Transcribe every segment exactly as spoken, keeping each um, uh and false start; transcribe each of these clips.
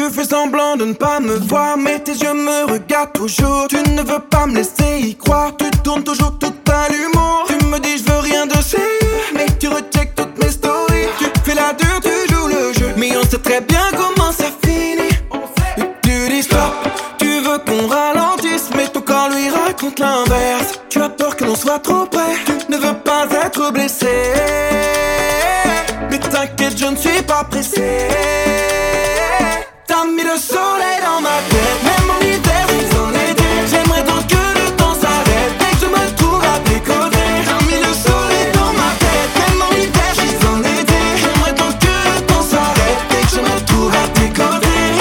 fais semblant de ne pas me voir, mais tes yeux me regardent toujours. Tu ne veux pas me laisser y croire, tu tournes toujours tout à l'humour. Tu me dis je veux rien de sérieux, mais tu recheckes toutes mes stories. Tu fais la dure, tu joues le jeu, mais on sait très bien comment ça finit. Et tu dis stop, tu veux qu'on ralentisse, mais ton corps lui raconte l'inverse. Tu as peur que l'on soit trop près, tu ne veux pas être blessé. Mais t'inquiète, je ne suis pas pressé. T'as mis le soleil dans ma tête, même en hiver, si en été. J'aimerais donc que le temps s'arrête, dès que je me trouve à tes côtés. T'as mis le soleil dans ma tête, même en hiver, si en été. J'aimerais donc que le temps s'arrête, dès que je me trouve à tes côtés.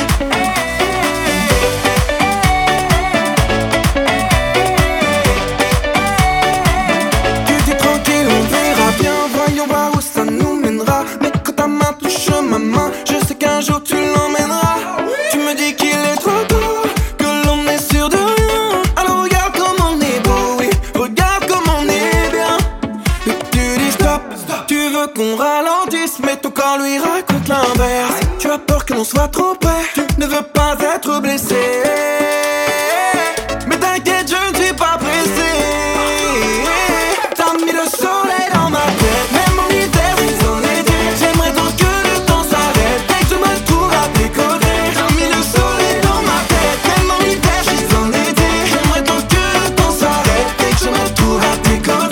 Tu dis tranquille, on verra bien, voyons voir où ça nous mènera. Mais quand ta main touche ma main, je sais qu'un jour tu l'emmèneras. Tu me dis qu'il est trop tôt, que l'on est sûr de rien. Alors regarde comme on est beau, oui, regarde comme on est bien. Et tu dis stop, tu veux qu'on ralentisse, mais ton corps lui raconte l'inverse. Tu as peur que l'on soit trop près, tu ne veux pas être blessé. Mais t'inquiète, je ne suis pas pressé. T'as mis le soleil dans ma tête, même en hiver, si en été. J'aimerais donc que le temps s'arrête, dès que je me trouve à tes côtés. T'as mis le soleil dans ma tête, même en hiver, si en été. J'aimerais donc que le temps s'arrête, dès que je me trouve à tes côtés.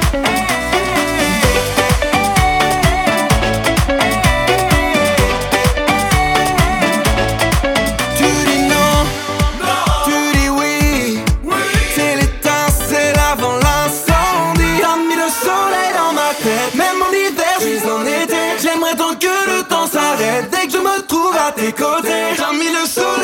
Tu dis non, tu dis oui, c'est l'étincelle avant l'incendie. T'as mis le soleil dans ma tête, même en hiver, si en été. J'aimerais donc que le temps s'arrête, dès que je me trouve à tes côtés. T'as mis le soleil